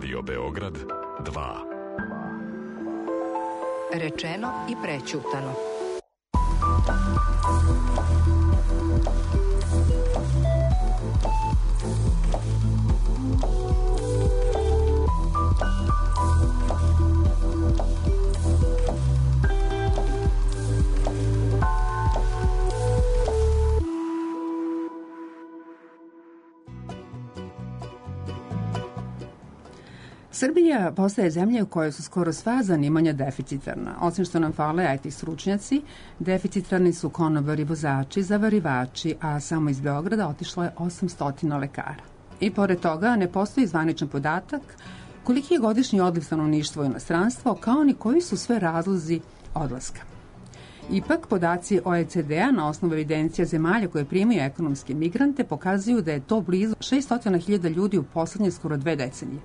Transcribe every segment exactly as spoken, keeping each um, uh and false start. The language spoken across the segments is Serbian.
Radio Beograd dva. Rečeno i prećutano. Srbija postaje zemlja u kojoj su skoro sva zanimanja deficitarna. Osim što nam fale I T stručnjaci, deficitarni su konobari, vozači, zavarivači, a samo iz Beograda otišlo je osamsto lekara. I pored toga ne postoji zvaničan podatak koliki je godišnji odliv stanovništva u inostranstvo, kao ni koji su sve razlozi odlaska. Ipak, podaci O E C D-a na osnovu evidencija zemalja koje primaju ekonomske migrante pokazuju da je to blizu šesto hiljada ljudi u poslednje skoro dve decenije.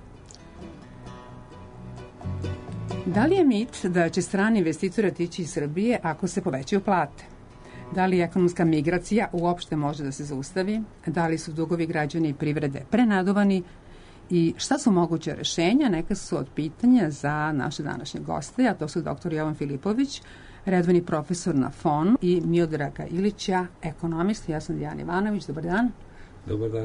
Da li je mit da će strani investitori otići iz Srbije ako se povećaju plate? Da li ekonomska migracija uopšte može da se zaustavi? Da li su dugovi građani i privrede prenaduvani? I šta su moguće rešenja? Neka su od pitanja za naše današnje goste, a to su doktor Jovan Filipović, redovni profesor na F O N-u i Miodraga Ilića, ekonomist. Ja sam Dijana Ivanović. Dobar dan. Dobar dan.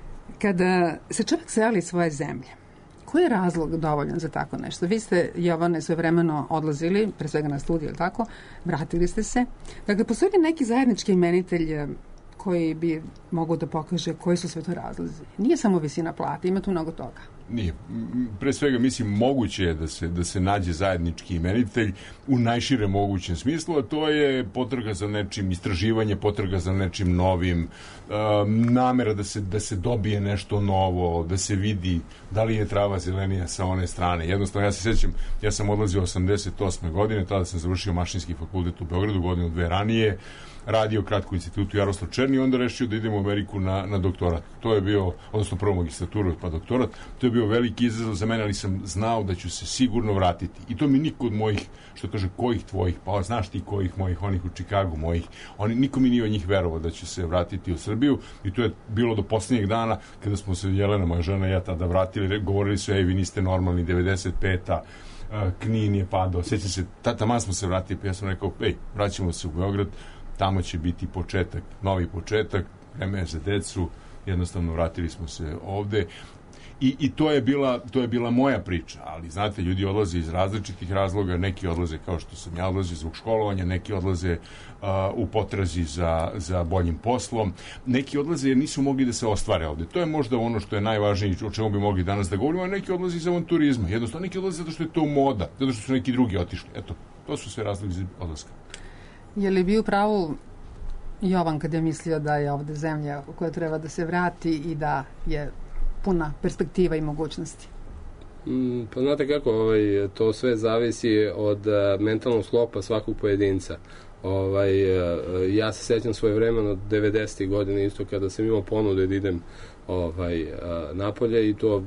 Kada se čovjek seli iz svoje zemlje, koji je razlog dovoljan za tako nešto? Vi ste, Jovane, svojevremeno odlazili, pre svega na studiju, ili tako, vratili ste se. Dakle, postoji li neki zajednički imenitelj koji bi mogao da pokaže koji su sve to razlozi? Nije samo visina plate, ima tu mnogo toga. Nije. Pre svega, mislim, moguće je da se, da se nađe zajednički imenitelj u najširem mogućem smislu, a to je potraga za nečim, istraživanje, potraga za nečim novim, um, namera da se, da se dobije nešto novo, da se vidi da li je trava zelenija sa one strane. Jednostavno, ja se sjećam, ja sam odlazio osamdeset osme godine, tada sam završio mašinski fakultet u Beogradu, godinu dve ranije, radio kratko u institutu Jaroslav Černi i onda rešio da idem u Ameriku na, na doktorat. To je bio, odnosno prvo magistraturu pa doktorat, to je bio veliki izazov za mene, ali sam znao da ću se sigurno vratiti. I to mi niko od mojih, što kaže, kojih tvojih, pa znaš ti kojih mojih, onih u Čikagu mojih, oni, niko mi nije od njih verovao da ću se vratiti u Srbiju i to je bilo do poslednjeg dana kada smo se Jelena, moja žena i ja tada vratili, govorili su, ej, vi niste normalni, devedeset peta Knin je padao, sjećam se, taman smo se vratili, pa ja sam rekao, ej, vraćamo se u Beograd, tamo će biti početak, novi početak, vreme je za decu, jednostavno vratili smo se ovde i, i to je bila, to je bila moja priča, ali znate, ljudi odlaze iz različitih razloga, neki odlaze kao što sam ja odlaze zbog školovanja, neki odlaze uh, u potrazi za, za boljim poslom, neki odlaze jer nisu mogli da se ostvare ovde. To je možda ono što je najvažnije, o čemu bi mogli danas da govorimo, a neki odlaze iz avanturizma, jednostavno neki odlaze zato što je to moda, zato što su neki drugi otišli. Eto, to su sve razlozi odlaska. Je li bio pravu Jovan kada je mislio da je ovde zemlja u kojoj treba da se vrati i da je puna perspektiva i mogućnosti? Mm, pa znate kako, ovaj, to sve zavisi od uh, mentalnog sklopa svakog pojedinca. Ovaj, uh, ja se sećam svoje vremena od devedesetih godina isto kada sam imao ponudu da idem ovaj, uh, napolje i to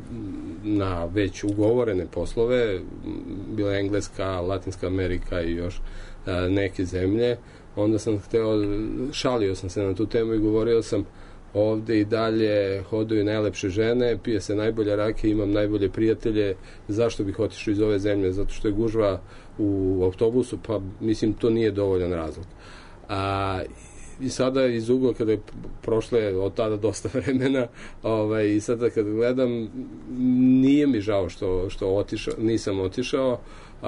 na već ugovorene poslove, bila Engleska, Latinska Amerika i još uh, neke zemlje. Onda sam hteo, šalio sam se na tu temu i govorio sam ovde i dalje hoduju najlepše žene, pije se najbolja rakija, imam najbolje prijatelje, zašto bih otišao iz ove zemlje? Zato što je gužva u autobusu, pa mislim to nije dovoljan razlog. A i sada iz ugla kada je prošle od tada dosta vremena ovaj, i sada kada gledam nije mi žao što, što otišao, nisam otišao.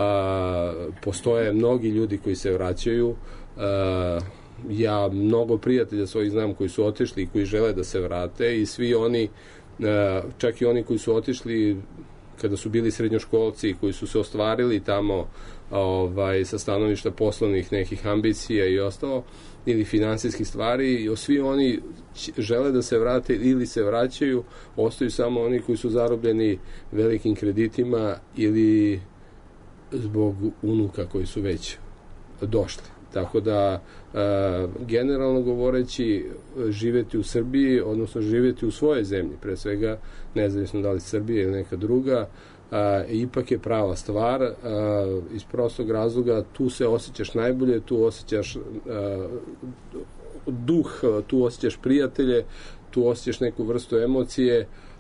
A, postoje mnogi ljudi koji se vraćaju. A, ja mnogo prijatelja svojih znam koji su otišli i koji žele da se vrate i svi oni, a, čak i oni koji su otišli kada su bili srednjoškolci, koji su se ostvarili tamo ovaj, sa stanovišta poslovnih nekih ambicija i ostalo, ili finansijskih stvari, i svi oni žele da se vrate ili se vraćaju, ostaju samo oni koji su zarobljeni velikim kreditima ili zbog unuka koji su već došli. Tako da, e, generalno govoreći, živeti u Srbiji, odnosno živeti u svojoj zemlji, pre svega, nezavisno da li Srbija ili neka druga, a, ipak je prava stvar, a, iz prostog razloga tu se osjećaš najbolje, tu osjećaš a, duh, tu osjećaš prijatelje, tu osjećaš neku vrstu emocije,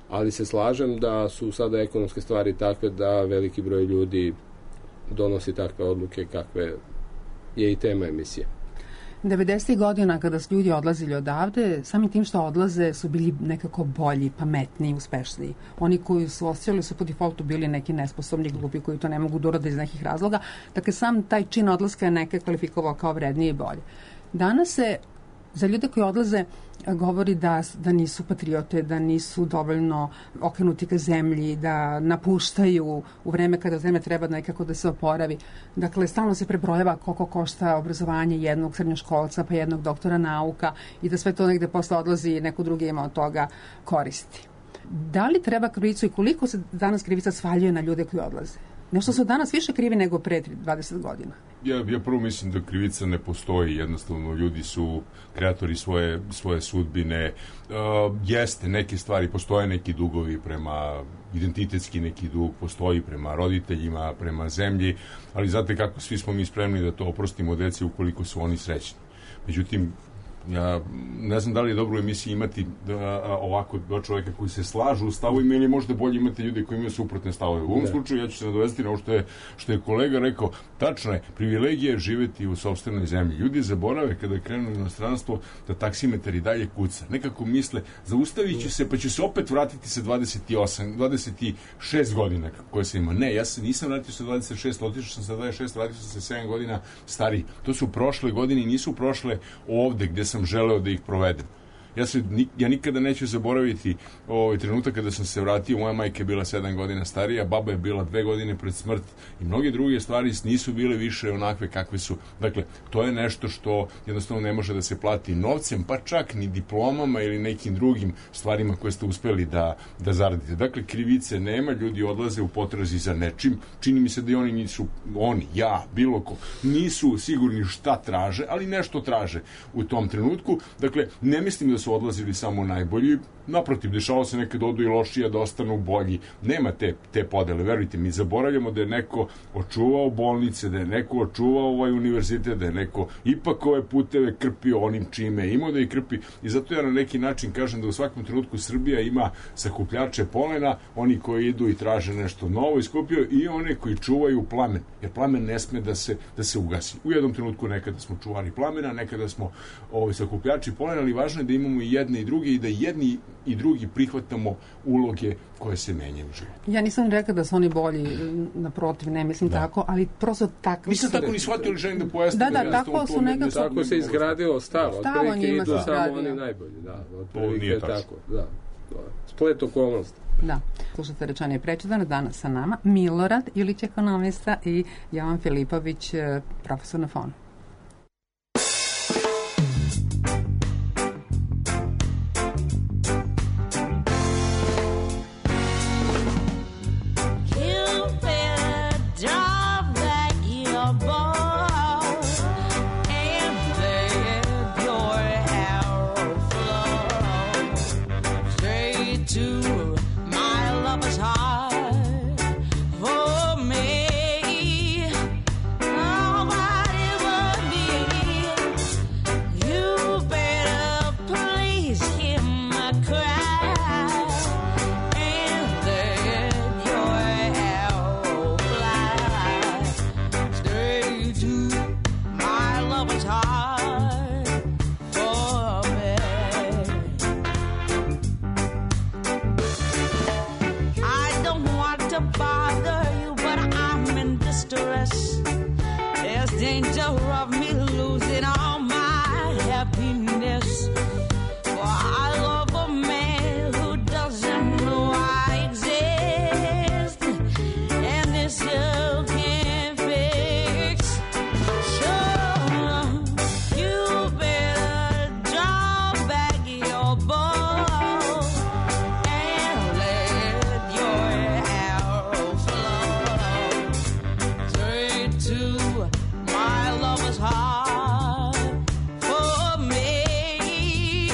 ali se slažem da su sada ekonomske stvari takve da veliki broj ljudi donosi takve odluke kakve je i tema emisije. devedesetih godina kada su ljudi odlazili odavde, samim tim što odlaze su bili nekako bolji, pametniji, uspešniji. Oni koji su ostali su po defaultu bili neki nesposobni glupi koji to ne mogu da urade iz nekih razloga. Dakle, sam taj čin odlaska je neke kvalifikovao kao vrednije i bolje. Danas se za ljude koji odlaze govori da, da nisu patriote, da nisu dovoljno okrenuti ka zemlji, da napuštaju u vreme kada zemlja treba nekako da se oporavi. Dakle, stalno se prebrojava koliko košta obrazovanje jednog srednjoškolca pa jednog doktora nauka i da sve to negde posle odlazi i neko drugi ima od toga koristi. Da li treba krivicu i koliko se danas krivica svaljuje na ljude koji odlaze? Nešto su danas više krivi nego pre dvadeset godina. Ja, ja prvo mislim da krivica ne postoji, jednostavno ljudi su kreatori svoje, svoje sudbine. Uh, jeste, neke stvari, postoje neki dugovi prema, identitetski neki dug postoji prema roditeljima, prema zemlji, ali znate kako svi smo mi spremni da to oprostimo deci ukoliko su oni srećni. Međutim, ja ne znam da li je dobro u emisiji imati da, a, ovako dva čoveka koji se slažu u stavovima ili možda bolje imate ljude koji imaju suprotne stavove. U ovom ne. slučaju ja ću se nadovezati na ovo što je, što je kolega rekao. Tačno je, privilegija je živeti u sopstvenoj zemlji. Ljudi zaborave kada krenu u inostranstvo da taksimetar i dalje kuca. Nekako misle, zaustavit ću se pa ću se opet vratiti sa dvadeset osam, dvadeset šest godina koje sam imao. Ne, ja se nisam vratio sa dvadeset šest, otišao sam sa dvadeset šest, vratio sam se sedam godina stariji. To su prošle godine i nisu prošle ovde gde sam želeo da ih provedem. Ja, se, ja nikada neću zaboraviti ovaj trenutak kada sam se vratio, moja majka je bila sedam godina starija, baba je bila dve godine pred smrt i mnoge druge stvari nisu bile više onakve kakve su. Dakle, to je nešto što jednostavno ne može da se plati novcem, pa čak ni diplomama ili nekim drugim stvarima koje ste uspeli da, da zaradite. Dakle, krivice nema, ljudi odlaze u potrazi za nečim. Čini mi se da i oni nisu, oni, ja, bilo ko, nisu sigurni šta traže, ali nešto traže u tom trenutku. Dakle, ne mislim da su odlazili samo najbolji, naprotiv, dešavalo se nekad odu i lošija da ostanu bolji. Nema te, te podele, verujte mi, zaboravljamo da je neko očuvao bolnice, da je neko očuvao ovaj univerzitet, da je neko ipak ove puteve krpio onim čime je imao da ih krpi i zato ja na neki način kažem da u svakom trenutku Srbija ima sakupljače polena, oni koji idu i traže nešto novo iskupio i one koji čuvaju plamen, jer plamen ne sme da se, da se ugasi. U jednom trenutku nekada smo čuvari plamena, nekada smo ovaj, sakupljači polena, ali važno je da imamo i jedne i druge i da jedni i drugi prihvatamo uloge koje se menjaju u životu. Ja nisam rekla da su oni bolji, naprotiv, ne mislim da. tako, ali prosto takvi nisam tako ni shvatio, ali želim da pojasnim. Da, da, da tako su nekako... Tako se izgradio stav, otprilike idu da. samo oni najbolji, da, otprilike je tako, da. Splet okolnost. Da, slušate Rečanje prečudano, danas sa nama Milorad Ilić, ekonomista i Jovan Filipović, profesor na Fonu. My love is hard for me.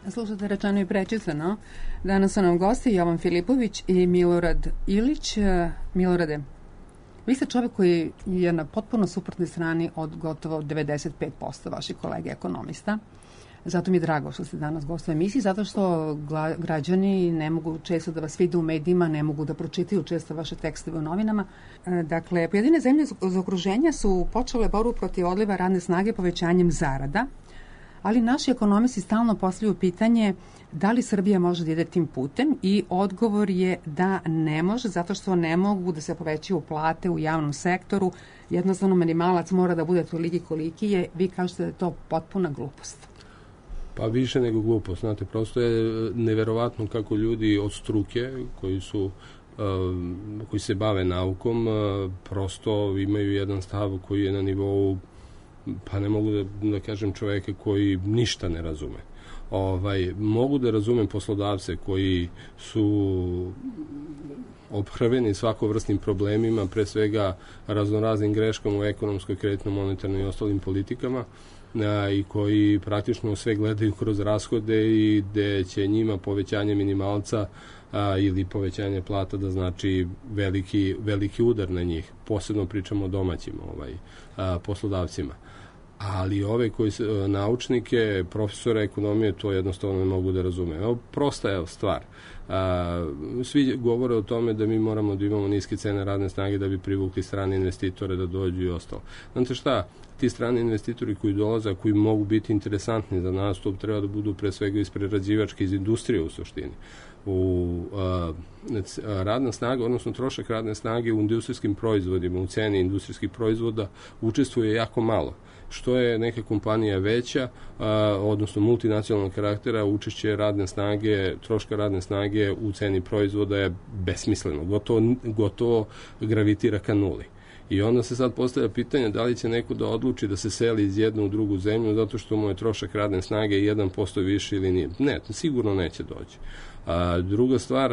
Slušate Rečeno i prečitleno. Danas su nam gosti Jovan Filipović i Milorad Ilić. Milorade, vi ste čovjek koji je na potpuno suprotnoj strani od gotovo devedeset pet posto vaših kolega ekonomista. Zato mi je drago što ste danas gost u emisiji, zato što građani ne mogu često da vas vide u medijima, ne mogu da pročitaju često vaše tekstove u novinama. Dakle, pojedine zemlje iz okruženja su počele borbu protiv odliva radne snage povećanjem zarada, ali naši ekonomisti stalno postavljaju pitanje da li Srbija može da ide tim putem i odgovor je da ne može, zato što ne mogu da se povećaju plate u javnom sektoru. Jednostavno minimalac mora da bude toliki koliki je. Vi kažete da je to potpuna glupost. Pa više nego glupost. Znate, prosto je neverovatno kako ljudi od struke koji su koji se bave naukom prosto imaju jedan stav koji je na nivou, pa ne mogu da, da kažem, čoveka koji ništa ne razume. Ovaj, mogu da razumem poslodavce koji su ophrveni svakovrsnim problemima, pre svega raznoraznim greškama u ekonomskoj, kreditno, monetarnoj i ostalim politikama, a, i koji praktično sve gledaju kroz rashode i gde će njima povećanje minimalca a, ili povećanje plata da znači veliki, veliki udar na njih. Posebno pričamo o domaćim ovaj, a, poslodavcima. Ali ove koji su naučnike, profesore ekonomije, to jednostavno ne mogu da razume. Evo, prosta je stvar. A, svi govore o tome da mi moramo da imamo niske cene radne snage da bi privukli strane investitore da dođu i ostalo. Znate šta, ti strani investitori koji dolaze, koji mogu biti interesantni za nas, to treba da budu pre svega iz prerađivačke, iz industrije u suštini. U a, radna snaga, odnosno trošak radne snage u industrijskim proizvodima, u ceni industrijskih proizvoda učestvuje jako malo. Što je neka kompanija veća, a, odnosno multinacionalnog karaktera, učešće radne snage, troška radne snage u ceni proizvoda je besmisleno, gotovo, gotovo gravitira ka nuli. I onda se sad postavlja pitanje da li će neko da odluči da se seli iz jedne u drugu zemlju zato što mu je trošak radne snage jedan posto više ili nije. Ne, sigurno neće doći. A, druga stvar,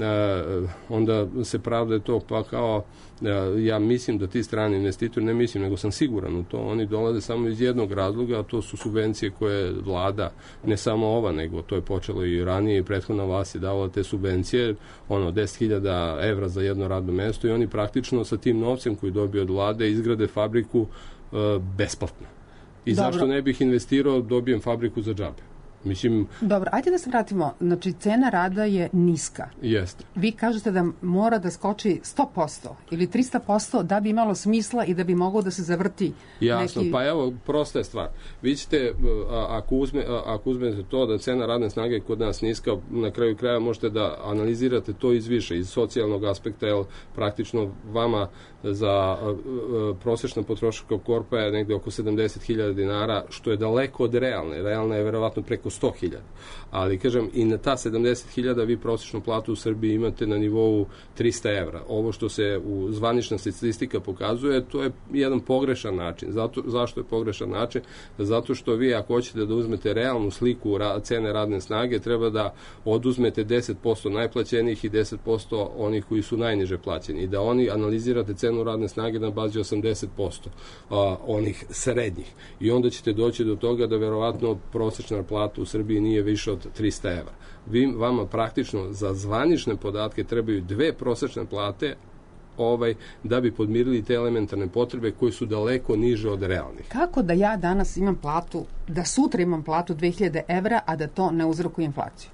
a, onda se pravda to pa kao, a, ja mislim da ti strani investitori, ne mislim, nego sam siguran u to, oni dolaze samo iz jednog razloga, a to su subvencije koje vlada, ne samo ova, nego to je počelo i ranije i prethodna vlast je davala te subvencije, ono, deset hiljada evra za jedno radno mesto i oni praktično sa tim novcem koji dobiju od vlade izgrade fabriku a, besplatno. I Dobro. Zašto ne bih investirao, dobijem fabriku za džabe? Mislim... Dobro, ajde da se vratimo. Znači, cena rada je niska. Jeste. Vi kažete da mora da skoči sto posto ili trista posto da bi imalo smisla i da bi moglo da se zavrti. Jasno, neki... pa evo, prosta je stvar. Vi ćete, a, ako, uzme, a, ako uzmete to da cena radne snage kod nas niska, na kraju kraja možete da analizirate to iz više, iz socijalnog aspekta, jer praktično vama za a, a, prosječna potrošačka korpa je negde oko sedamdeset hiljada dinara, što je daleko od realne. Realna je verovatno preko sto hiljada. Ali, kažem, i na ta sedamdeset hiljada vi prosječnu platu u Srbiji imate na nivou trista evra. Ovo što se u zvanična statistika pokazuje, to je jedan pogrešan način. Zato, zašto je pogrešan način? Zato što vi, ako hoćete da uzmete realnu sliku ra, cene radne snage, treba da oduzmete deset posto najplaćenih i deset posto onih koji su najniže plaćeni. I da oni analizirate cenu radne snage na bazi osamdeset posto a, onih srednjih. I onda ćete doći do toga da verovatno prosječna plata u Srbiji nije više od trista evra. Vi, vama praktično za zvanične podatke trebaju dve prosečne plate ovaj, da bi podmirili te elementarne potrebe koje su daleko niže od realnih. Kako da ja danas imam platu, da sutra imam platu dve hiljade evra, a da to ne uzrokuje inflaciju?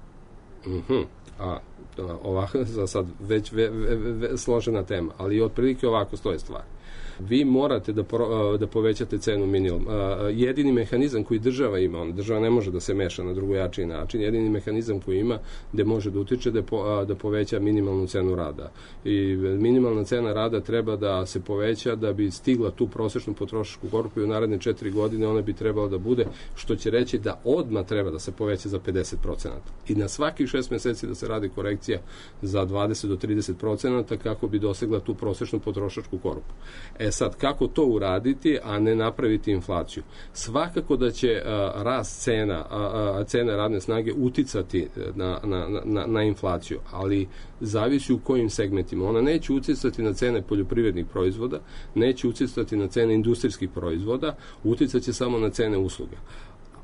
Mhm. A, ovako, za sad već ve, ve, ve, složena tema, ali otprilike ovako stoje stvari. Vi morate da, pro, da povećate cenu minimum. Jedini mehanizam koji država ima, on, država ne može da se meša na drugojačiji način, jedini mehanizam koji ima gde može da utiče da, po, da poveća minimalnu cenu rada. I minimalna cena rada treba da se poveća da bi stigla tu prosečnu potrošačku korpu i u naredne četiri godine ona bi trebala da bude, što će reći da odmah treba da se poveća za pedeset procenata. I na svakih šest meseci da se radi korekcija za dvadeset do trideset procenata kako bi dosegla tu prosečnu potrošačku korpu. E sad, kako to uraditi, a ne napraviti inflaciju? Svakako da će a, rast cena, a, a, cene radne snage uticati na, na, na, na inflaciju, ali zavisi u kojim segmentima. Ona neće uticati na cene poljoprivrednih proizvoda, neće uticati na cene industrijskih proizvoda, uticat će samo na cene usluga.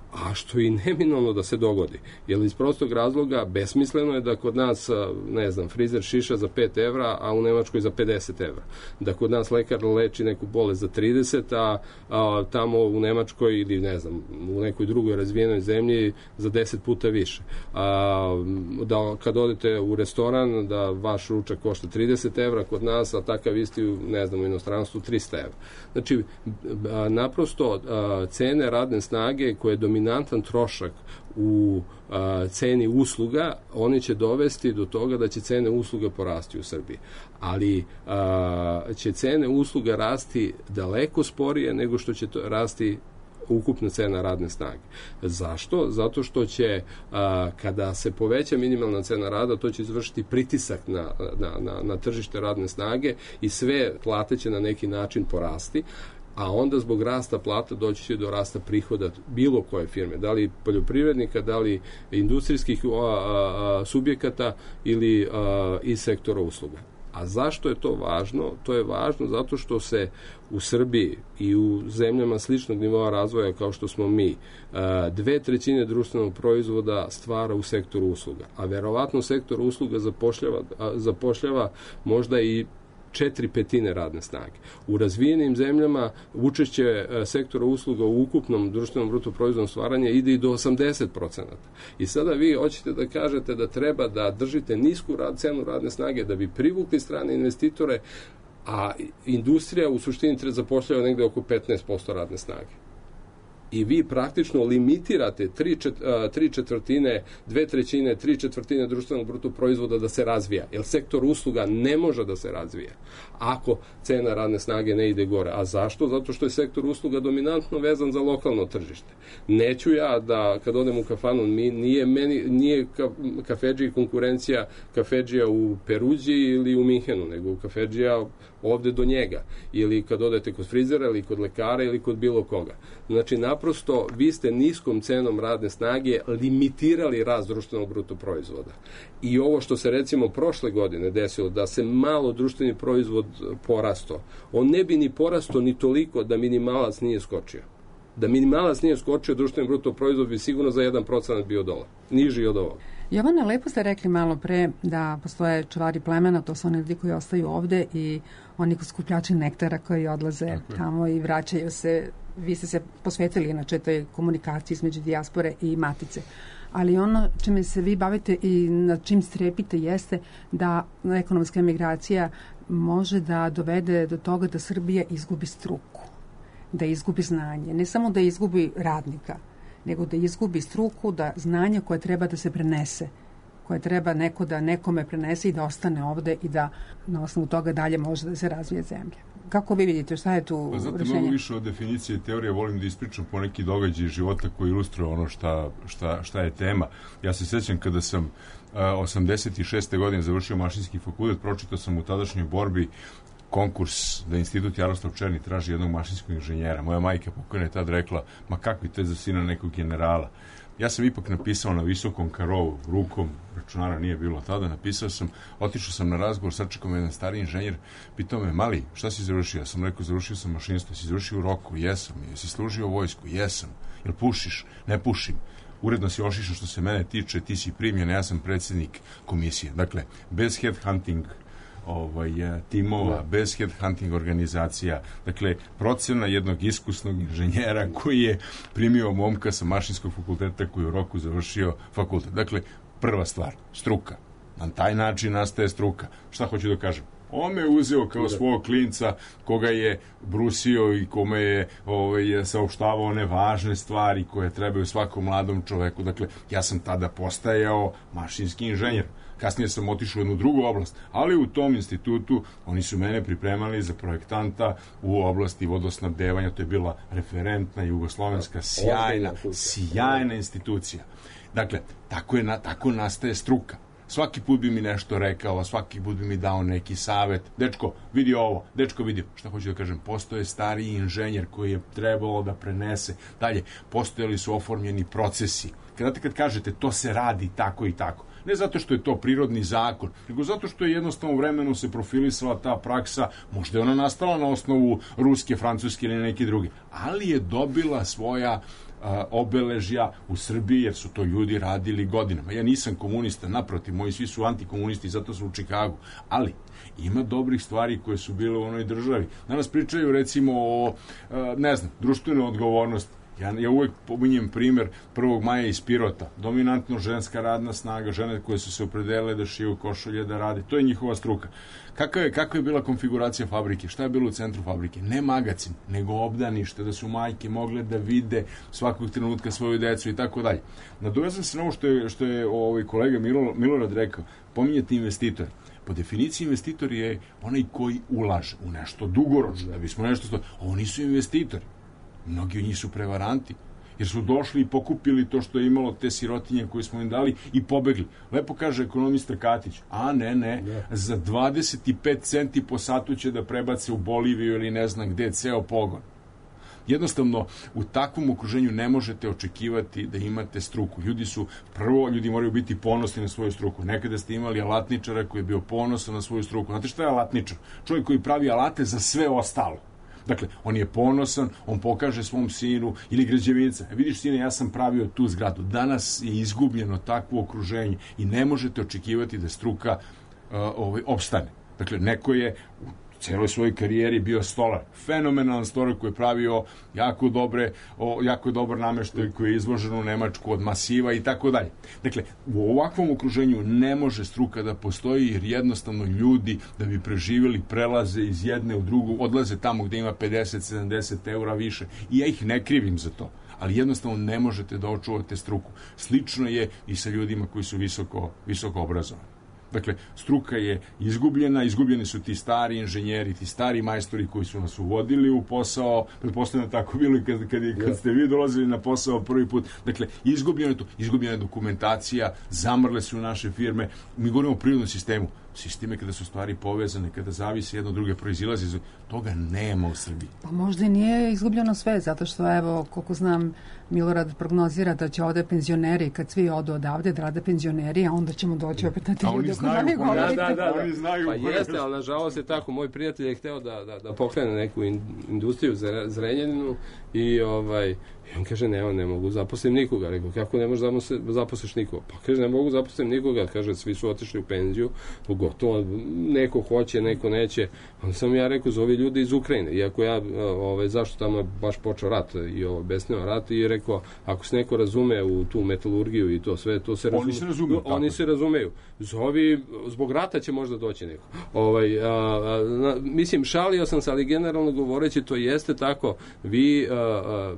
a što i neminovno da se dogodi. Jer iz prostog razloga besmisleno je da kod nas, ne znam, frizer šiša za pet evra, a u Nemačkoj za pedeset evra. Da kod nas lekar leči neku bolest za trideset, a, a tamo u Nemačkoj ili ne znam, u nekoj drugoj razvijenoj zemlji za deset puta više. A, da kad odete u restoran, da vaš ručak košta trideset evra kod nas, a takav isti, ne znam, u inostranstvu trista evra. Znači, a, naprosto a, cene radne snage koje dominiraju dominantan trošak u a, ceni usluga, oni će dovesti do toga da će cene usluga porasti u Srbiji. Ali a, će cene usluga rasti daleko sporije nego što će to rasti ukupna cena radne snage. Zašto? Zato što će, a, kada se poveća minimalna cena rada, to će izvršiti pritisak na, na, na, na tržište radne snage i sve plate će na neki način porasti, a onda zbog rasta plata doći će do rasta prihoda bilo koje firme, da li poljoprivrednika, da li industrijskih a, a, subjekata ili a, iz sektora usluga. A zašto je to važno? To je važno zato što se u Srbiji i u zemljama sličnog nivoa razvoja kao što smo mi, dve trećine društvenog proizvoda stvara u sektoru usluga. A verovatno sektor usluga zapošljava, zapošljava možda i četiri petine radne snage. U razvijenim zemljama učešće sektora usluga u ukupnom društvenom bruto proizvodnom stvaranja ide i do osamdeset procenata. I sada vi hoćete da kažete da treba da držite nisku rad, cenu radne snage da bi privukli strane investitore, a industrija u suštini zapošljava negde oko petnaest posto radne snage. I vi praktično limitirate tri, čet, tri četvrtine, dve trećine, tri četvrtine društvenog bruto proizvoda da se razvija. Jer sektor usluga ne može da se razvija ako cena radne snage ne ide gore. A zašto? Zato što je sektor usluga dominantno vezan za lokalno tržište. Neću ja da, kad odem u kafanu, mi, nije, meni, nije ka, kafedžiji konkurencija kafedžija u Peruđi ili u Minhenu, nego kafedžija ovde do njega. Ili kad odete kod frizera, ili kod lekara, ili kod bilo koga. Znači, naprosto, vi ste niskom cenom radne snage limitirali rast društvenog bruto proizvoda. I ovo što se recimo prošle godine desilo, da se malo društveni proizvod porasto, on ne bi ni porasto ni toliko da minimalac nije skočio. Da minimalac nije skočio, društveni bruto proizvod bi sigurno za jedan procenat bio dole. Niži od ovoga. Jovana, lepo ste rekli malo pre da postoje čuvari plemena, to su oni ljudi koji ostaju ovde i oni skupljači nektara koji odlaze Tako tamo je. I vraćaju se. Vi ste se posvetili inače toj komunikaciji između dijaspore i matice. Ali ono čime se vi bavite i na čim strepite jeste da ekonomska emigracija može da dovede do toga da Srbija izgubi struku, da izgubi znanje. Ne samo da izgubi radnika, nego da izgubi struku, da znanje koje treba da se prenese, koje treba neko da nekome prenese i da ostane ovde i da na osnovu toga dalje može da se razvije zemlja. Kako vi vidite, šta je tu pa zato rešenje? Mnogo više od definicije teorije volim da ispričam po neki događaj života koji ilustruje ono šta, šta, šta je tema. Ja se sjećam kada sam uh, osamdeset šeste godine završio mašinski fakultet, pročitao sam u tadašnjoj borbi konkurs da institut Jaroslav Černi traži jednog mašinskog inženjera. Moja majka pokojna je tad rekla, ma kakvi te za sina nekog generala. Ja sam ipak napisao na visokom karovu, rukom, računara nije bilo tada, napisao sam, otišao sam na razgovor, sačekao me jedan stari inženjer, pitao me, mali, šta si završio? Ja sam rekao, završio sam mašinstvo, si završio u roku? Jesam. Jesi služio u vojsku? Jesam. Jel pušiš? Ne pušim. Uredno si ošišao što se mene tiče, ti si primljen, ja sam predsjednik komisije. Dakle, bez headhunting ovaj, timova, bez headhunting organizacija, dakle, procena jednog iskusnog inženjera koji je primio momka sa mašinskog fakulteta koji je u roku završio fakultet. Dakle, prva stvar, struka. Na taj način nastaje struka. Šta hoću da kažem? On me uzeo kao svog klinca koga je brusio i kome je ovaj, saopštavao one važne stvari koje trebaju svakom mladom čoveku. Dakle, ja sam tada postajao mašinski inženjer. Kasnije sam otišao u jednu drugu oblast, ali u tom institutu oni su mene pripremali za projektanta u oblasti vodosnabdevanja. To je bila referentna jugoslovenska sjajna, sjajna institucija. Dakle, tako, je, tako nastaje struka. Svaki put bi mi nešto rekao, svaki put bi mi dao neki savet. Dečko, vidi ovo, dečko, vidi. Šta hoću da kažem? Postoje stariji inženjer koji je trebalo da prenese. Dalje, postojali su oformljeni procesi. Kada kad kažete to se radi tako i tako, ne zato što je to prirodni zakon, nego zato što je jednostavno u vremenu se profilisala ta praksa, možda je ona nastala na osnovu ruske, francuske ili neke druge, ali je dobila svoja a, obeležja u Srbiji, jer su to ljudi radili godinama. Ja nisam komunista, naprotiv, moji svi su antikomunisti, zato su u Čikagu, ali ima dobrih stvari koje su bile u onoj državi. Danas pričaju recimo o, a, ne znam, društvenoj odgovornosti. Ja, ja uvek pominjem primer prvog maja iz Pirota. Dominantno ženska radna snaga, žene koje su se opredele da šiju košulje, da rade. To je njihova struka. Kakva je, kakva je bila konfiguracija fabrike? Šta je bilo u centru fabrike? Ne magacin, nego obdanište, da su majke mogle da vide svakog trenutka svoju decu i tako dalje. Nadovezam se na ovo što je, što je ovaj kolega Milo, Milorad rekao. Pominjate investitor. Po definiciji investitor je onaj koji ulaže u nešto dugoročno, da bismo nešto sto... Ovo nisu investitori. Mnogi od njih su prevaranti, jer su došli i pokupili to što je imalo, te sirotinje koje smo im dali i pobegli. Lepo kaže ekonomista Katić, a ne, ne, za dvadeset pet centi po satu će da prebace u Boliviju ili ne znam gde ceo pogon. Jednostavno, u takvom okruženju ne možete očekivati da imate struku. Ljudi su, prvo, ljudi moraju biti ponosni na svoju struku. Nekada ste imali alatničara koji je bio ponosan na svoju struku. Znate šta je alatničar? Čovjek koji pravi alate za sve ostalo. Dakle, on je ponosan, on pokaže svom sinu ili građevinca. E, vidiš, sine, ja sam pravio tu zgradu. Danas je izgubljeno takvo okruženje i ne možete očekivati da struka uh, ovaj, opstane. Dakle, neko je u celoj svojoj karijeri bio stolar. Fenomenalan stolar koji je pravio jako dobre, o, jako dobar nameštaj koji je izvožen u Nemačku od masiva i tako dalje. Dakle, u ovakvom okruženju ne može struka da postoji jer jednostavno ljudi da bi preživjeli prelaze iz jedne u drugu, odlaze tamo gde ima pedeset sedamdeset eura više. I ja ih ne krivim za to. Ali jednostavno ne možete da očuvate struku. Slično je i sa ljudima koji su visoko, visoko obrazovani. Dakle, struka je izgubljena, izgubljeni su ti stari inženjeri, ti stari majstori koji su nas uvodili u posao, pretpostavljam tako bilo i kad, kad, kad ste vi dolazili na posao prvi put. Dakle, izgubljeno je to, izgubljena je dokumentacija, zamrle su naše firme. Mi govorimo o prirodnom sistemu. Sisteme kada su stvari povezane, kada zavise jedno od druge, proizilazi iz toga nema u Srbiji. Pa možda i nije izgubljeno sve, zato što, evo, koliko znam, Milorad prognozira da će ovde penzioneri, kad svi odu odavde, da rade penzioneri, a onda ćemo doći opet na ti ljudi. Da, da, da, da. Oni znaju. Pa jeste, ali nažalost je tako. Moj prijatelj je hteo da, da, da pokrene neku in, industriju Zrenjaninu i ovaj, i on kaže, ne, on ne mogu zaposlim nikoga. Rekao, kako ne možeš zaposliš nikoga? Pa kaže, ne mogu zaposlim nikoga. Kaže, svi su otišli u penziju, pogotovo neko hoće, neko neće. Onda sam ja rekao, zovi ljudi iz Ukrajine. Iako ja, ovaj, zašto tamo baš počeo rat i ovo, besneo rat, i rekao, ako se neko razume u tu metalurgiju i to sve, to se razume. Oni se razumeju. Oni se razumeju. Zovi, zbog rata će možda doći neko. Ovaj, a, a, mislim, šalio sam se, ali generalno govoreći, to jeste tako. Vi, a, a,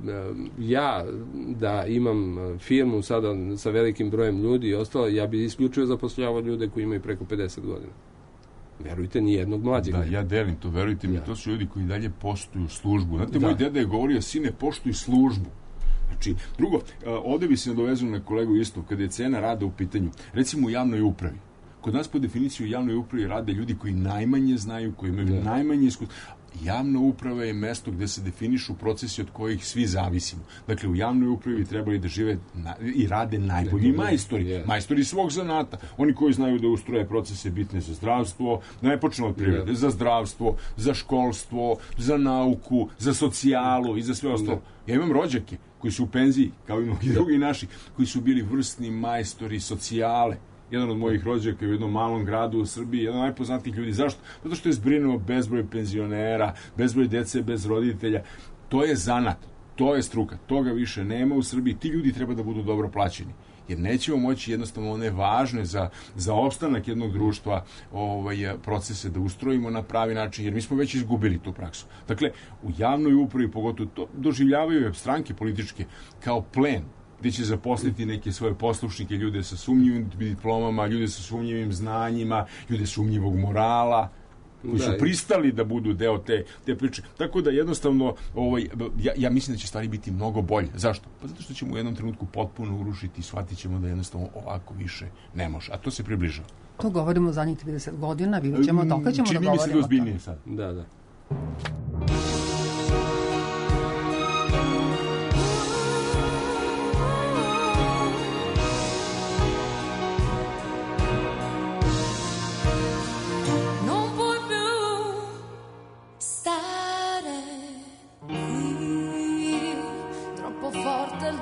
ja, da imam firmu sada sa velikim brojem ljudi i ostalo, ja bi isključio zapošljavao ljude koji imaju preko pedeset godina. Verujte, ni jednog mlađeg. Da, ja delim to, verujte mi, ja. To su ljudi koji dalje poštuju službu. Znate, da. Moj deda je govorio, sine, poštuj službu. Znači, drugo, ovde bi se nadovezao na kolegu isto, kada je cena rada u pitanju, recimo u javnoj upravi. Kod nas po definiciji u javnoj upravi rade ljudi koji najmanje znaju, koji imaju da. najmanje iskustva. Javna uprava je mesto gde se definišu procesi od kojih svi zavisimo. Dakle, u javnoj upravi trebali da žive na, i rade najbolji majstori. Yeah. Majstori svog zanata. Oni koji znaju da ustroje procese bitne za zdravstvo, da ne počnemo od privrede, yeah. za zdravstvo, za školstvo, za nauku, za socijalu i za sve ostalo. Yeah. Ja imam rođake koji su u penziji, kao i mnogi drugi naši, koji su bili vrsni majstori socijale. Jedan od mojih rođaka u jednom malom gradu u Srbiji, jedan od najpoznatijih ljudi. Zašto? Zato što je zbrinuo bezbroj penzionera, bezbroj dece bez roditelja. To je zanat, to je struka, toga više nema u Srbiji. Ti ljudi treba da budu dobro plaćeni. Jer nećemo moći jednostavno one važne za, za opstanak jednog društva ovaj, procese da ustrojimo na pravi način, jer mi smo već izgubili tu praksu. Dakle, u javnoj upravi pogotovo to doživljavaju stranke političke kao plen, gde će zaposliti neke svoje poslušnike, ljude sa sumnjivim diplomama, ljude sa sumnjivim znanjima, ljude sumnjivog morala, koji da, su pristali da budu deo te, te priče. Tako da jednostavno, ovaj, ja, ja mislim da će stvari biti mnogo bolje. Zašto? Pa zato što ćemo u jednom trenutku potpuno urušiti i shvatit ćemo da jednostavno ovako više ne može. A to se približava. To govorimo o zadnjih trideset godina, vidjet ćemo dok ćemo da govorimo. Čini mi se da ozbiljnije sad. Da, da. Forte il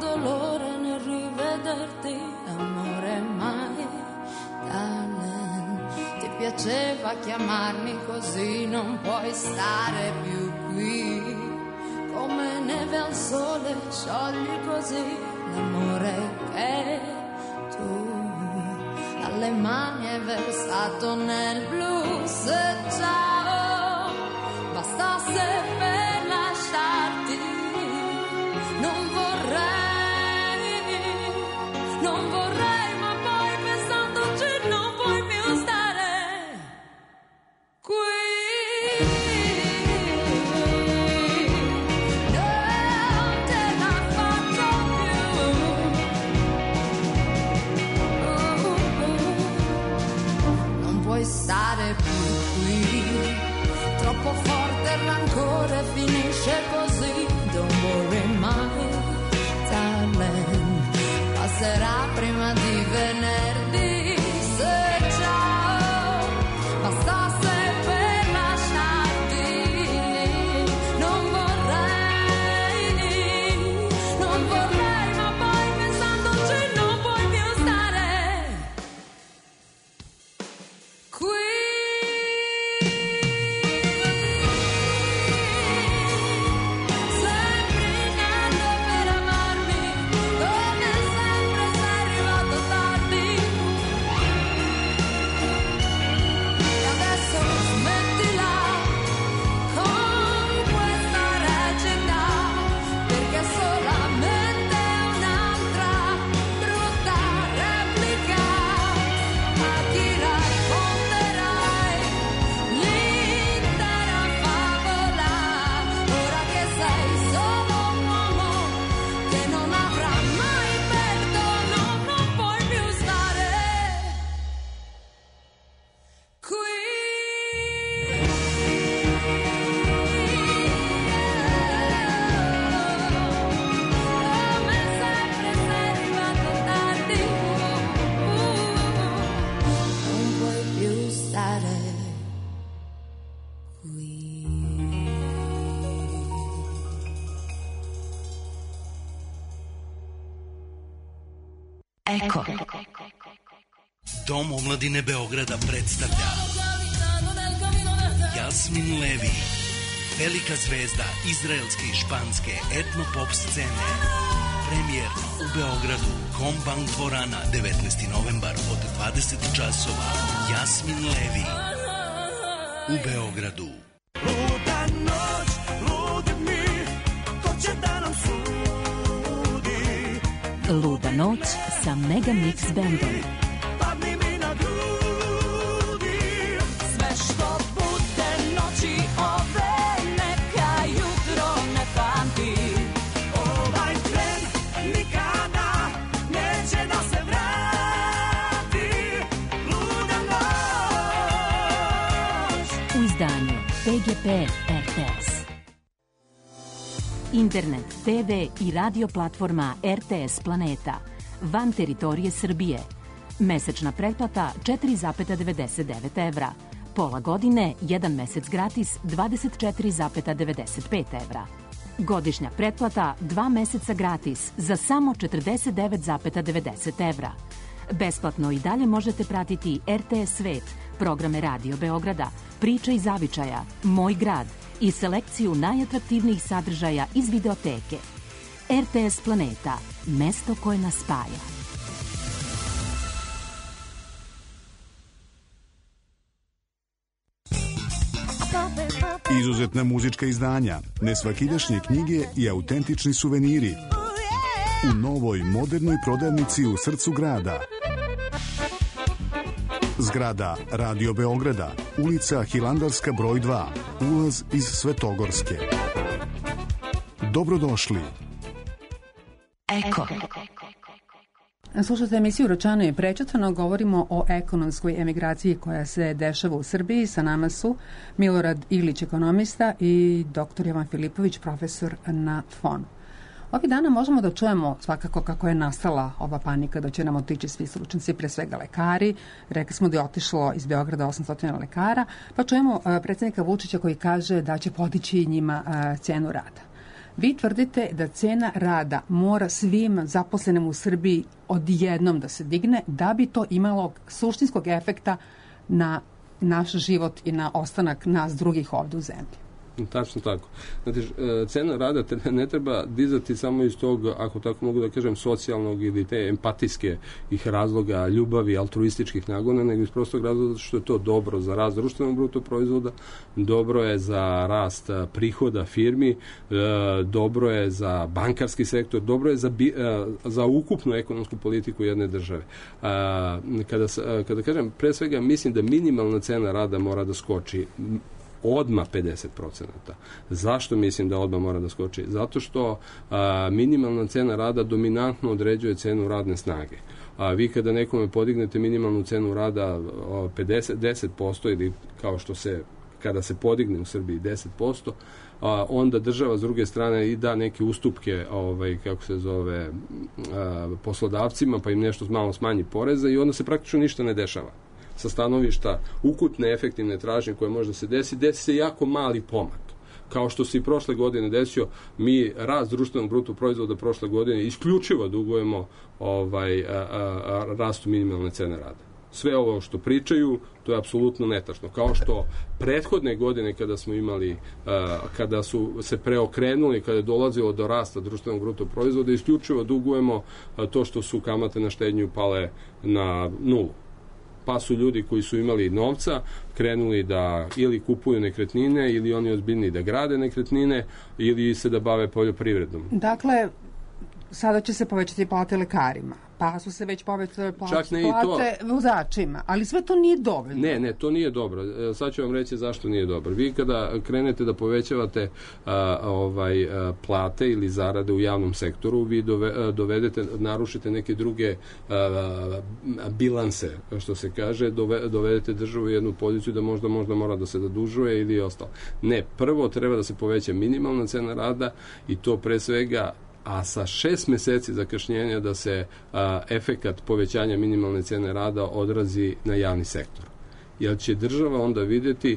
piaceva chiamarmi così, non puoi stare più qui. Come neve al sole sciogli così l'amore che tu alle mani hai versato nel blues. E ciao, bastasse per lasciarti. Non vorrei, non vorrei, ma poi pensandoci non puoi più stare qui. Stare più qui, troppo forte il rancore, finisce così. Don't worry my darling, passerà prima di venerdì. Se ciao, bastasse per lasciarti. Non vorrei, non vorrei, ma poi pensandoci non puoi più stare qui. Eko. Dom omladine Beograda predstavlja Jasmin Levi, velika zvezda izraelske i španske etno-pop scene. Premijerno u Beogradu, Kombank dvorana, devetnaesti novembar od dvadeset časova. Jasmin Levi u Beogradu. Luda noć, ludi mi, ko će da nam sudi. Luda noć sa Mega Mix bandom. Padni mi na grudi. Sve što bude noći ove, neka jutro ne pamti. Ovaj tren nikada neće da se vrati. Luda noć. U izdanju P G P R T S. Internet, te ve i radio platforma R T S Planeta. Van teritorije Srbije. Mesečna pretplata četiri zarez devedeset devet evra. Pola godine, jedan mesec gratis, dvadeset četiri zarez devedeset pet evra. Godišnja pretplata, dva meseca gratis, za samo četrdeset devet zarez devedeset evra. Besplatno i dalje možete pratiti R T S Svet, programe Radio Beograda, Priča iz zavičaja, Moj grad i selekciju najatraktivnijih sadržaja iz videoteke. R T S Planeta, mesto koje nas spaja. Izuzetna muzička izdanja, nesvakidašnje knjige i autentični suveniri u novoj modernoj prodavnici u srcu grada. Zgrada Radio Beograda, ulica Hilandarska broj dva, ulaz iz Svetogorske. Dobrodošli. Eko. Slušate emisiju Ročano i prečutano, govorimo o ekonomskoj emigraciji koja se dešava u Srbiji. Sa nama su Milorad Ilić, ekonomista, i doktor Jovan Filipović, profesor na F O N-u. Ovih dana možemo da čujemo svakako kako je nastala ova panika da će nam otići svi stručnjaci, pre svega lekari. Rekli smo da je otišlo iz Beograda osamsto lekara, pa čujemo predsjednika Vučića koji kaže da će podići njima cenu rada. Vi tvrdite da cena rada mora svim zaposlenim u Srbiji odjednom da se digne da bi to imalo suštinskog efekta na naš život i na ostanak nas drugih ovde u zemlji. Tačno tako. Znači, cena rada ne treba dizati samo iz tog, ako tako mogu da kažem, socijalnog ili te empatijske ih razloga, ljubavi, altruističkih nagona, nego iz prostog razloga što je to dobro za rast društvenog bruto proizvoda, dobro je za rast prihoda firmi, dobro je za bankarski sektor, dobro je za, za ukupnu ekonomsku politiku jedne države. Kada, kada kažem, pre svega mislim da minimalna cena rada mora da skoči odmah pedeset procenata. Zašto mislim da odmah mora da skoči? Zato što a, minimalna cena rada dominantno određuje cenu radne snage. A vi kada nekome podignete minimalnu cenu rada pedeset, deset posto ili kao što se kada se podigne u Srbiji deset posto, a, onda država s druge strane i da neke ustupke ovaj, kako se zove a, poslodavcima, pa im nešto malo smanji poreza i onda se praktično ništa ne dešava. Sa stanovišta ukupne efektivne tražnje koje može da se desi, desi se jako mali pomak. Kao što se i prošle godine desio, mi rast društvenog bruto proizvoda prošle godine isključivo dugujemo ovaj, a, a, a, rastu minimalne cene rada. Sve ovo što pričaju, to je apsolutno netačno. Kao što prethodne godine kada smo imali, a, kada su se preokrenuli, kada je dolazilo do rasta društvenog bruto proizvoda, isključivo dugujemo a, to što su kamate na štednju pale na nulu. Pa su ljudi koji su imali novca krenuli da ili kupuju nekretnine ili oni ozbiljni da grade nekretnine ili se da bave poljoprivredom. Dakle, sada će se povećati plate lekarima, pa su se već povećale plate, plate vozačima, ali sve to nije dovoljno. Ne, ne, to nije dobro. Sad ću vam reći zašto nije dobro. Vi kada krenete da povećavate a, ovaj, a, plate ili zarade u javnom sektoru, vi dove, a, dovedete, narušite neke druge a, bilanse, što se kaže, dove, dovedete državu u jednu poziciju da možda, možda mora da se zadužuje ili ostalo. Ne, prvo treba da se poveća minimalna cena rada i to pre svega a sa šest meseci zakašnjenja da se a, efekat povećanja minimalne cene rada odrazi na javni sektor. Jer će država onda vidjeti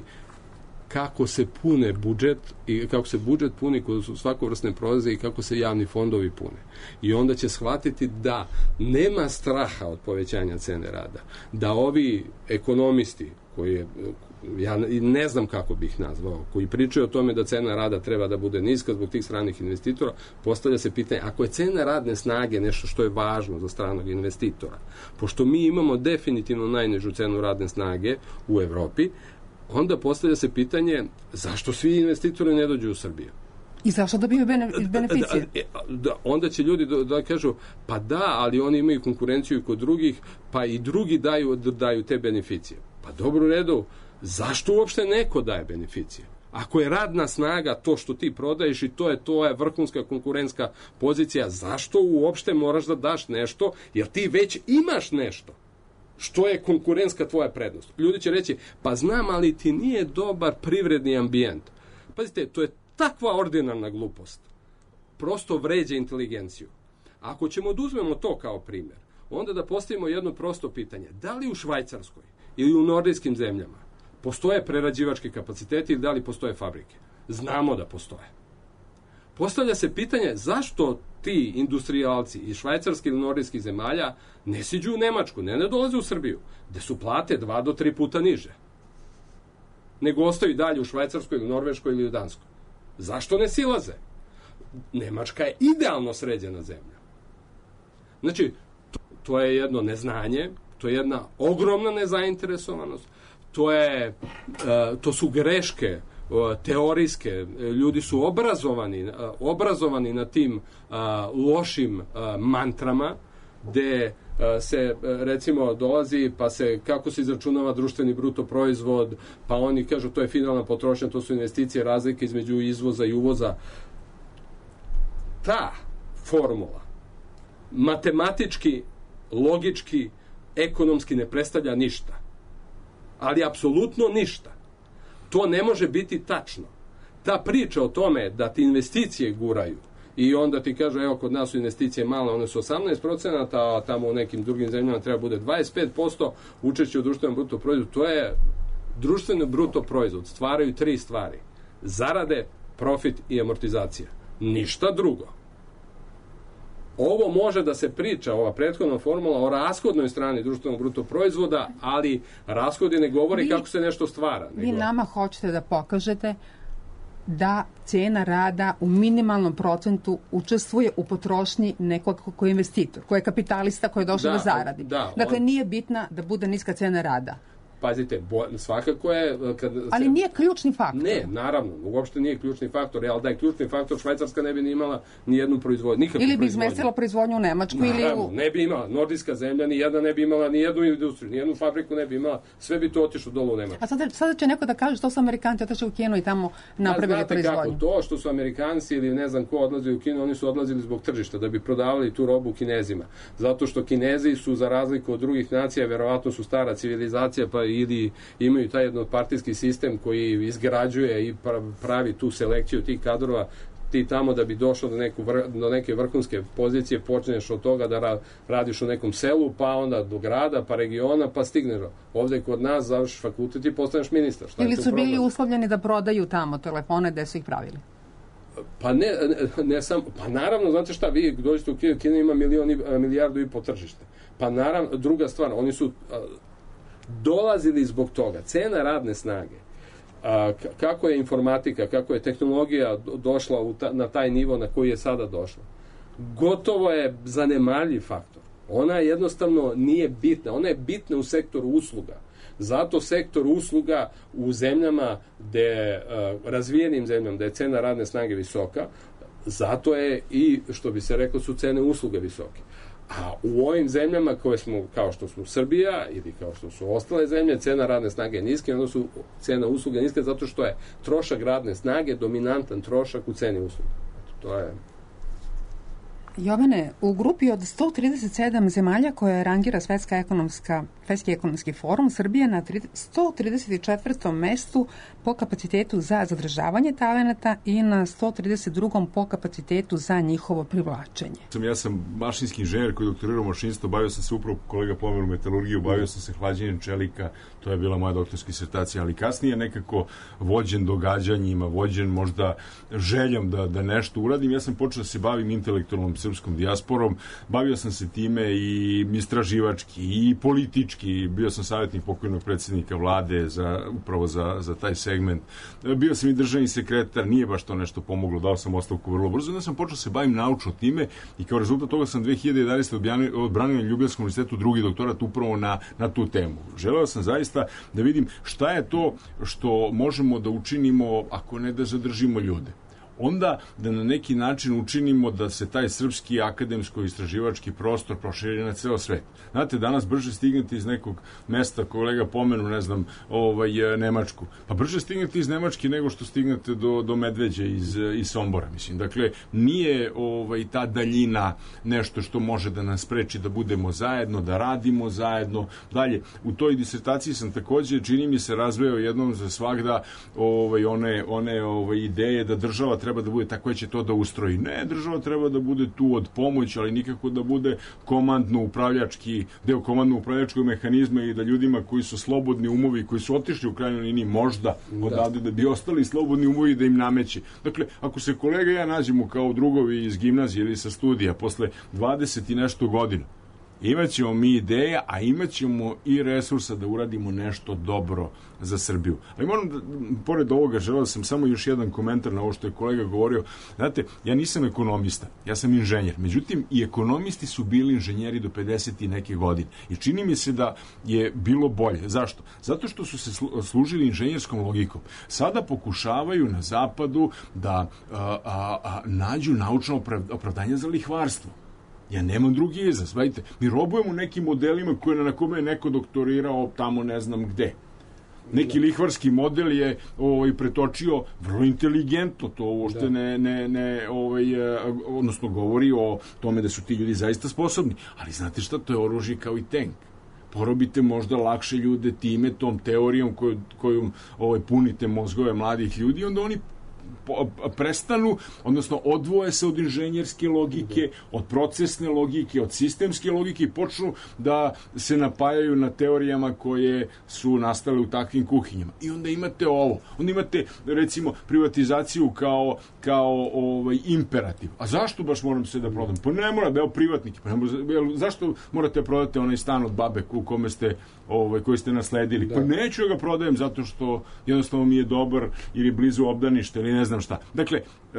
kako se pune budžet i kako se budžet puni kod svakovrsne prolaze i kako se javni fondovi pune. I onda će shvatiti da nema straha od povećanja cene rada. Da ovi ekonomisti koji je, ja ne znam kako bih nazvao, koji pričaju o tome da cena rada treba da bude niska zbog tih stranih investitora, postavlja se pitanje, ako je cena radne snage nešto što je važno za stranog investitora, pošto mi imamo definitivno najnižu cenu radne snage u Evropi, onda postavlja se pitanje zašto svi investitori ne dođu u Srbiju? I zašto dobiju beneficije? Da, da, onda će ljudi da, da kažu, pa da, ali oni imaju konkurenciju i kod drugih, pa i drugi daju, daju te beneficije. Pa dobro, u redu, zašto uopšte neko daje beneficije? Ako je radna snaga to što ti prodaješ i to je to je vrhunska konkurentska pozicija, zašto uopšte moraš da daš nešto, jer ti već imaš nešto? Što je konkurentska tvoja prednost? Ljudi će reći, pa znam, ali ti nije dobar privredni ambijent. Pazite, to je takva ordinarna glupost. Prosto vređa inteligenciju. Ako ćemo oduzmemo to kao primjer, onda da postavimo jedno prosto pitanje. Da li u Švajcarskoj ili u nordijskim zemljama postoje prerađivački kapaciteti ili da li postoje fabrike? Znamo da postoje. Postavlja se pitanje zašto ti industrijalci iz švajcarskih ili nordijskih zemalja ne siđu u Nemačku, ne ne dolaze u Srbiju, gde su plate dva do tri puta niže, nego ostaju dalje u Švajcarskoj ili Norveškoj ili u Danskoj. Zašto ne silaze? Nemačka je idealno sređena zemlja. Znači, to, to je jedno neznanje, to je jedna ogromna nezainteresovanost, to, je, uh, to su greške uh, teorijske, ljudi su obrazovani, uh, obrazovani na tim uh, lošim uh, mantrama, gde se recimo dolazi pa se kako se izračunava društveni bruto proizvod, pa oni kažu to je finalna potrošnja, to su investicije, razlike između izvoza i uvoza. Ta formula matematički, logički, ekonomski ne predstavlja ništa. Ali apsolutno ništa. To ne može biti tačno. Ta priča o tome da ti investicije guraju i onda ti kažu, evo, kod nas su investicije male, one su osamnaest procenata, a tamo u nekim drugim zemljama treba bude dvadeset pet posto učešće u društvenom bruto proizvodu. To je društveni bruto proizvod. Stvaraju tri stvari. Zarade, profit i amortizacija. Ništa drugo. ovo može da se priča, ova prethodna formula o rashodnoj strani društvenog bruto proizvoda, ali rashodi ne govori vi, kako se nešto stvara. Vi nego... nama hoćete da pokažete da cena rada u minimalnom procentu učestvuje u potrošnji nekog koji je investitor, koji je kapitalista, koji je došao da, da zaradi. Da, dakle, on... nije bitna da bude niska cena rada. Pazite, bo, svakako je... Kad ali se, nije ključni faktor. Ne, naravno, uopšte nije ključni faktor, ali da je ključni faktor, Švajcarska ne bi ni imala ni jednu proizvodnju, nikakvu ili bi izmestila proizvodnju u Nemačku. Naravno, ili u... ne bi imala, nordijska zemlja, ni jedna ne bi imala, ni jednu industriju, ni jednu fabriku ne bi imala, sve bi to otišlo dole u Nemačku. A sada, sada će neko da kaže što su Amerikanci otišli u Kinu i tamo napravili proizvodnju. Znate kako, to što su Amerikanci ili ne znam ko odlazili u Kinu, oni su odlazili zbog tržišta, da bi prodavali tu robu Kinezima. Zato što Kinezi su, za razliku od drugih nacija, verovatno su stara civilizacija, pa ili imaju taj jednopartijski sistem koji izgrađuje i pravi tu selekciju tih kadrova. Ti tamo da bi došao do, neku, do neke vrhunske pozicije počneš od toga da ra, radiš u nekom selu, pa onda do grada, pa regiona, pa stigneš. Ovde kod nas završiš fakultet i postaneš ministar. Šta ili su problem? Bili uslovljeni da prodaju tamo telefone gde su ih pravili? Pa ne, ne, ne sam, pa naravno, znate šta, vi dođete u Kinu, Kina ima milion i, milijardu i po tržište. Pa naravno, druga stvar, oni su dolazili zbog toga. Cena radne snage, a, kako je informatika, kako je tehnologija došla u ta, na taj nivo na koji je sada došla, gotovo je zanemarljiv faktor. Ona jednostavno nije bitna. Ona je bitna u sektoru usluga. Zato sektor usluga u zemljama gde, razvijenim zemljama, gde je cena radne snage visoka, zato je i, što bi se reklo, su cene usluga visoke. A u ovim zemljama koje smo, kao što smo Srbija ili kao što su ostale zemlje, cena radne snage je niska, onda su cena usluga niska zato što je trošak radne snage dominantan trošak u ceni usluga. To je... Jovane, u grupi od sto trideset sedam zemalja koje rangira Svetska ekonomska, Svetski ekonomski forum, Srbija na sto trideset četvrtom mestu po kapacitetu za zadržavanje talenata i na sto trideset drugom po kapacitetu za njihovo privlačenje. Ja sam mašinski inženjer koji doktorirao mašinstvo, bavio sam se upravo, kolega pomeru metalurgiju, bavio sam se hlađenjem čelika, to je bila moja doktorska disertacija, ali kasnije nekako vođen događanjima, vođen možda željom da, da nešto uradim. Ja sam počeo da se bavim intelektualnom srpskom dijasporom, bavio sam se time i istraživački i politički, bio sam savjetnik pokojnog predsjednika vlade za, upravo za, za taj segment. Bio sam i državni sekretar, nije baš to nešto pomoglo, dao sam ostavku vrlo brzo, onda sam počeo se bavim naučno time i kao rezultat toga sam dve hiljade jedanaeste. odbranio na Ljubljanskom univerzitetu drugi doktorat upravo na, na tu temu. Želeo sam zaista da vidim šta je to što možemo da učinimo, ako ne da zadržimo ljude. Onda da na neki način učinimo da se taj srpski akademsko-istraživački prostor proširi na ceo svet. Znate, danas brže stignete iz nekog mesta, kolega pomenu, ne znam, ovaj, Nemačku. Pa brže stignete iz Nemačke nego što stignete do, do Medveđe iz, iz Sombora, mislim. Dakle, nije ovaj, ta daljina nešto što može da nas spreči da budemo zajedno, da radimo zajedno. Dalje, u toj disertaciji sam takođe, čini mi se, razveo jednom za svagda ovaj, one, one ovaj, ideje da država treba da bude tako koja će to da ustroji. Ne, država treba da bude tu od pomoći, ali nikako da bude komandno-upravljački, deo komandno-upravljačkog mehanizma i da ljudima koji su slobodni umovi, koji su otišli u krajnjoj liniji možda odavde da bi ostali slobodni umovi da im nameće. Dakle, ako se kolega i ja nađemo kao drugovi iz gimnazije ili sa studija posle dvadeset i nešto godina, imaćemo mi ideja, a imaćemo i resursa da uradimo nešto dobro za Srbiju. Ali moram da, pored ovoga, želeo sam samo još jedan komentar na ovo što je kolega govorio. Znate, ja nisam ekonomista, ja sam inženjer. Međutim, i ekonomisti su bili inženjeri do pedeset i neke godine. I čini mi se da je bilo bolje. Zašto? Zato što su se služili inženjerskom logikom. Sada pokušavaju na zapadu da a, a, a, nađu naučno opravdanje za lihvarstvo. Ja nemam drugi izraz, vidite, mi robujemo nekim modelima koje, na kome je neko doktorirao tamo ne znam gde. Neki lihvarski model je ovaj, pretočio vrlo inteligentno to, ovo što ne, ne, ne ovaj, odnosno govori o tome da su ti ljudi zaista sposobni. Ali znate šta, to je oružje kao i tank. Porobite možda lakše ljude time, tom teorijom koju, kojom ovaj, punite mozgove mladih ljudi, onda oni prestanu, odnosno odvoje se od inženjerske logike, od procesne logike, od sistemske logike i počnu da se napajaju na teorijama koje su nastale u takvim kuhinjama. I onda imate ovo, onda imate recimo privatizaciju kao, kao ovaj, imperativ. A zašto baš moram se da prodam? Pa ne mora, evo privatniki, pa ne mora, zašto morate da prodate onaj stan od babe u kome ste, ovaj, koji ste nasledili? Da. Pa neću ga prodajem zato što jednostavno mi je dobar ili blizu obdanište ili ne znam šta. Dakle,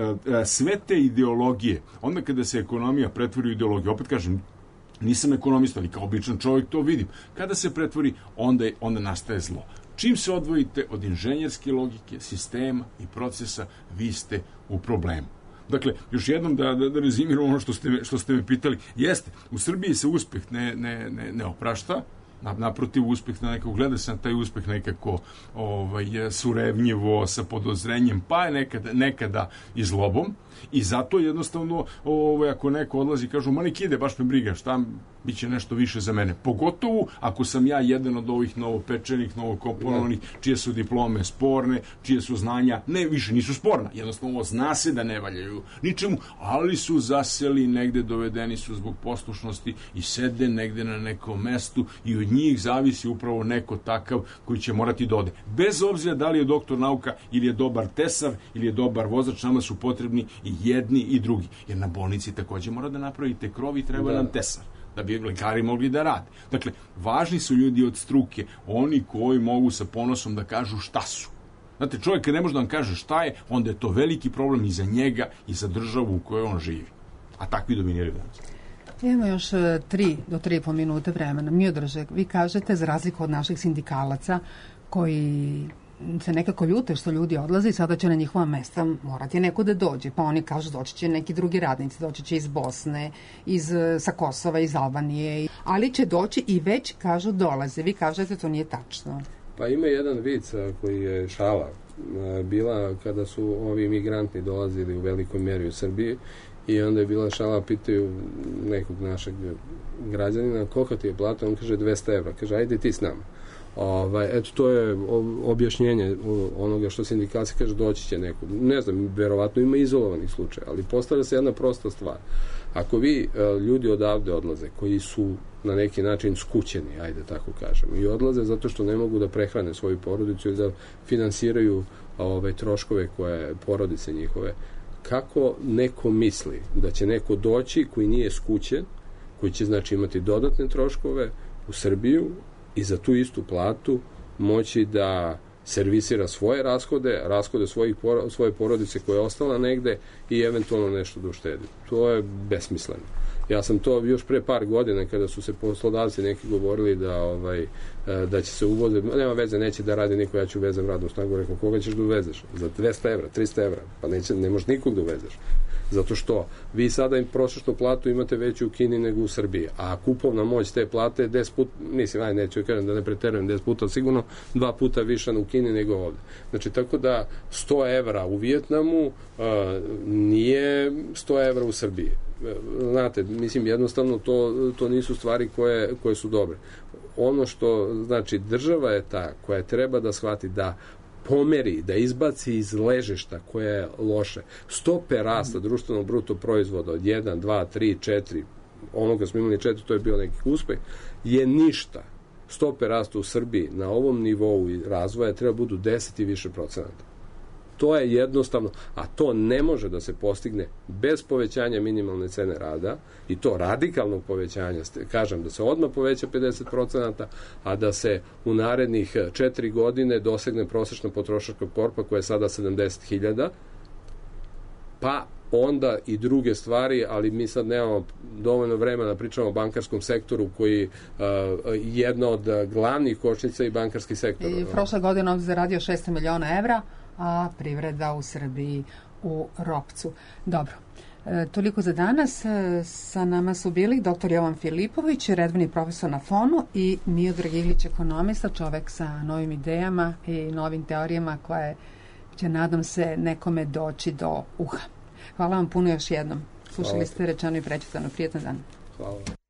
sve te ideologije, onda kada se ekonomija pretvori u ideologiju, opet kažem, nisam ekonomista, ali kao običan čovjek to vidim. Kada se pretvori, onda, je, onda nastaje zlo. Čim se odvojite od inženjerske logike, sistema i procesa, vi ste u problemu. Dakle, još jednom da, da, da rezimiram ono što ste, što ste me pitali. Jeste, u Srbiji se uspeh ne, ne, ne, ne oprašta, naprotiv uspeh na nekako, gleda se na taj uspeh nekako ovaj, surevnjivo, sa podozrenjem, pa je nekada, nekada i zlobom, i zato jednostavno ovaj, ako neko odlazi, kažu, ma nek ide, baš me briga, šta, bit će nešto više za mene. Pogotovo ako sam ja jedan od ovih novopečenih, novokomponovanih, čije su diplome sporne, čije su znanja, ne, više nisu sporna, jednostavno zna se da ne valjaju ničemu, ali su zaseli negde, dovedeni su zbog poslušnosti i sede negde na nekom mestu i od njih zavisi upravo neko takav koji će morati da ode. Bez obzira da li je doktor nauka ili je dobar tesar ili je dobar vozač, nama su potrebni i jedni i drugi. Jer na bolnici takođe mora da napravite krov i treba da. nam tesar da bi lekari mogli da rade. Dakle, važni su ljudi od struke, oni koji mogu sa ponosom da kažu šta su. Znate, čovjek kad ne može da vam kaže šta je, onda je to veliki problem i za njega i za državu u kojoj on živi. A takvi dominiraju danas. Imamo još tri do tri i po minute vremena. Miodraže, vi kažete, za razliku od naših sindikalaca koji se nekako ljute što ljudi odlaze i sada će na njihova mesta morati neko da dođe. Pa oni kažu doći će neki drugi radnici, doći će iz Bosne, iz, sa Kosova, iz Albanije, ali će doći i već kažu dolaze. Vi kažete to nije tačno. Pa ima jedan vic koji je šala bila kada su ovi migranti dolazili u velikoj mjeri u Srbiji i onda je bila šala, pitaju nekog našeg građanina koliko ti je plata, on kaže dvesta evra, kaže ajde ti s nama. Ovaj, eto, to je objašnjenje onoga što sindikalci kaže, doći će neko. Ne znam, verovatno ima izolovanih slučaja, ali postavlja se jedna prosta stvar. Ako vi ljudi odavde odlaze, koji su na neki način skućeni, ajde tako kažemo, i odlaze zato što ne mogu da prehrane svoju porodicu i da finansiraju ove troškove koje porodice njihove, kako neko misli da će neko doći koji nije skućen, koji će znači imati dodatne troškove u Srbiju i za tu istu platu moći da servisira svoje rashode, rashode svojih, svoje porodice koja je ostala negde i eventualno nešto da uštedi. To je besmisleno. Ja sam to još pre par godina kada su se poslodavci neki govorili da ovaj da će se uvoze, nema veze, neće da radi niko, ja ću vezem radnu snagu, rekao, koga ćeš da uvezeš? Za dvesta evra, trista evra, pa neće, ne možeš nikog da uvezeš. Zato što vi sada im prosječnu platu imate veću u Kini nego u Srbiji, a kupovna moć te plate je deset puta, mislim, aj neću kažem da ne preterujem deset puta, sigurno dva puta više u Kini nego ovde. Znači, tako da sto evra u Vijetnamu a, nije sto evra u Srbiji. Znate, mislim, jednostavno to, to nisu stvari koje, koje su dobre. Ono što, znači, država je ta koja treba da shvati da pomeri, da izbaci iz ležišta koje je loše. Stope rasta društvenog bruto proizvoda od jedan, dva, tri, četiri, onoga smo imali četiri, to je bio neki uspeh, je ništa. Stope rasta u Srbiji na ovom nivou razvoja treba budu deset i više procenata. To je jednostavno, a to ne može da se postigne bez povećanja minimalne cene rada i to radikalnog povećanja, kažem da se odmah poveća pedeset procenata, a da se u narednih četiri godine dosegne prosječna potrošačka korpa koja je sada sedamdeset hiljada, pa onda i druge stvari, ali mi sad nemamo dovoljno vremena da pričamo o bankarskom sektoru koji uh, jedna od glavnih kočnica i bankarski sektor. I prošle godine ovdje zaradio šest miliona evra, a privreda u Srbiji u ropcu. Dobro, e, toliko za danas. E, sa nama su bili doktor Jovan Filipović, redovni profesor na Fonu, i Miodrag Iglić, ekonomista, čovek sa novim idejama i novim teorijama koje će, nadam se, nekome doći do uha. Hvala vam puno još jednom. Slušali ste Rečeno i Prećutano. Prijetan dan. Hvala.